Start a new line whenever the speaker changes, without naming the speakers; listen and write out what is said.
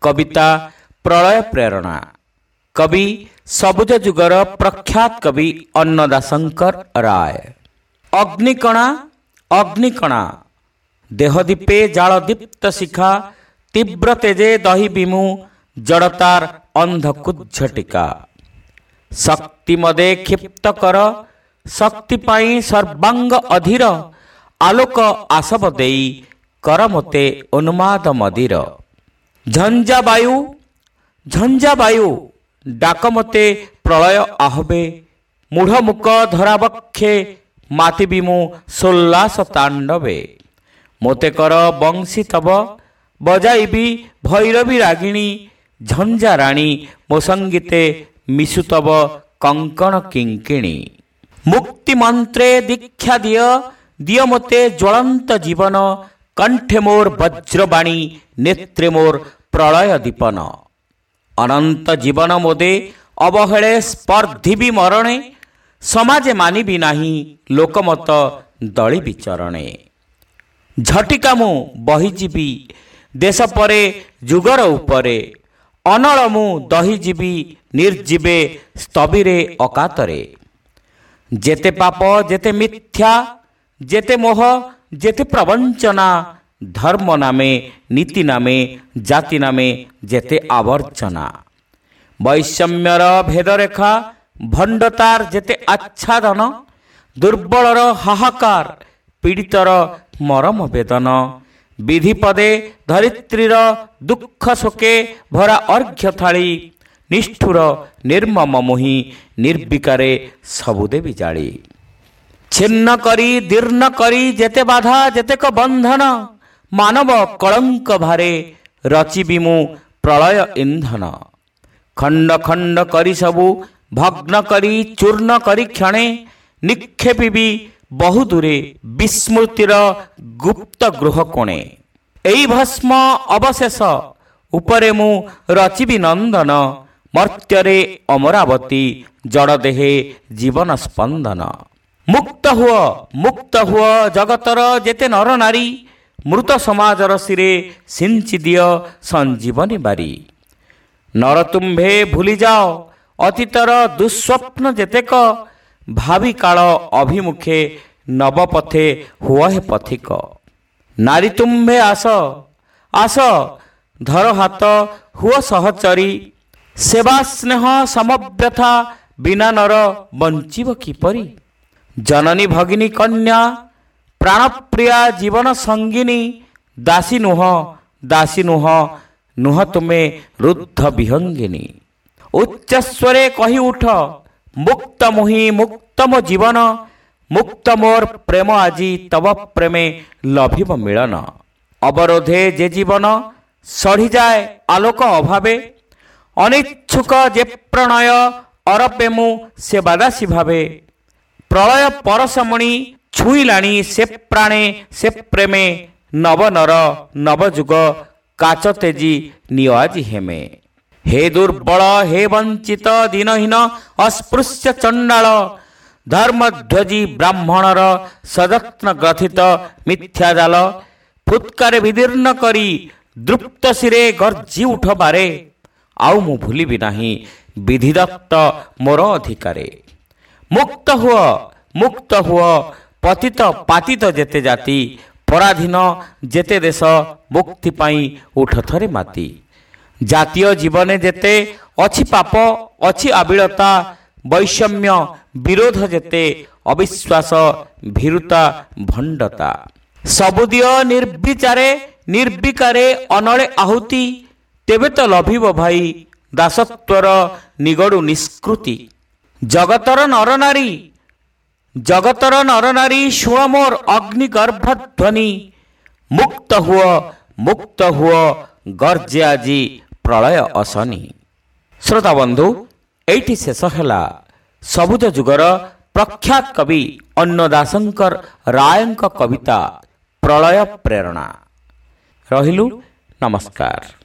कविता प्रलय प्रेरणा। कवि सबुज जुगर प्रख्यात कवि अन्नदाशंकर राय। अग्निकणा अग्निकणा देहदीपे जाल दीप्त शिखा तीव्र तेजे दही बिमु जड़तार अंधकुज्झटिका। शक्ति मदे क्षिप्त कर शक्ति पाई सर्वांग अधीर आलोक आसव देई कर मते उन्माद मदिर। झंझा वायु डाक मते प्रलय आहबे मूढ़ मुक धराबक्षे माति बिमु सोल्लास तांडवे। मोते कर बंशी तब बजाइबी भैरवी रागिणी झंझा राणी मो संगीते मिशु तब कंकण किंकिणी। मुक्ति मंत्रे दीक्षा दिय मोते ज्वलंत जीवन कंठे मोर वज्रवाणी नेत्रे मोर प्रलय दीपन। अनंत जीवन मोदे अवहेले स्पर्धिबी मरणे समाजे मानिबी नाही लोकमत दली विचरणे। झटिका मु बहीजीबी देश परे जुगर उपरे अनल मु दहीजीबी निर्जीवे स्तबीरे अकातरे। जेते पाप जेते मिथ्या जेते मोह जेते प्रवंचना धर्म नामे नीति नामे जाति नामे जेते आवर्जना। वैषम्यर भेदरेखा भंडतार जेते आच्छादन दुर्बलर हाहाकार पीड़ितर मरम वेदन। विधिपदे धरित्रीर दुख शोके भरा अर्घ्य थाली निष्ठुर निर्मम मोहि निर्विकारे सबुदे बिजाली। छिन्न करी दीर्ण करी जेते बाधा जेतेक बंधन मानव कलंक भारे रचिबी मु प्रलय इंधन। खंड खंड करी सबु भग्न करी चूर्ण करी क्षणे निक्षेपी बहु दूरे विस्मृतिर गुप्त गृह कोणे। एई भस्म अवशेष उपरे मु रचिबी नंदन मर्त्यरे अमरावती जड़देहे जीवन स्पंदन। मुक्त हुआ जगतर जेते नर नारी मृत समाजर सिरे सिंचि दिय संजीवनी बारी। नर तुम्भे भूली जाओ अतीतर दुस्वप्न जेतेक भावी काल अभिमुखे नवपथे हुआ है पथिक। नारी तुम्भे आस धर हाथ हुआ सहचरी सेवा स्नेह समव्यथा बिना नर बंचिब किपरि। जननी भगिनी कन्या प्राणप्रिया जीवन संगिनी दासी नुह तुमे रुद्ध विहंगिनी। उच्चस्वरे कही उठ मुक्त मुहि मुक्त मो जीवन मुक्त मोर प्रेम आजी तब प्रेमे लभिब मिलन। अवरोधे जे जीवन सढ़ी जाए आलोक अभावे अनिच्छुक जे प्रणय अरपेमु से बादासी भावे। प्रलय परसमणि छुईलाणी से प्राणे से प्रेमे नवनर नवजुग काच तेजी नियो आजी हेमे। हे दुर्बल हे वंचित दीनहीन अस्पृश्य चंडाल धर्मध्वजी ब्राह्मणर सजत्न ग्रथित मिथ्या जाल। फुत्कारे विदीर्ण करी दृप्त शिरे गर्जी उठ बारे आउ मु भूलिबी नाही विधिदत्त मोर अधिकारे। मुक्त हुआ पतित पातित जेते जाति पराधीन जेते देश मुक्ति पाई उठ थरे माती। जातीय जीवने जेते अछि पाप अछि आबिलता वैषम्य विरोध जेते अविश्वास भीरुता भंडता। सबुदिय निर्विचारे निर्विकारे अनले आहुति तेबे तो लभिब भाई दासत्वर निगड़ु निष्कृति। जगतर नर नारी शुण मोर अग्निगर्भ ध्वनि। मुक्त हुआ गर्जे आजी प्रलय असनी। श्रोता बंधु एठी शेष हैला सबुज जुगर प्रख्यात कवि अन्नदाशंकर रायंक कविता प्रलय प्रेरणा। रहिलु नमस्कार।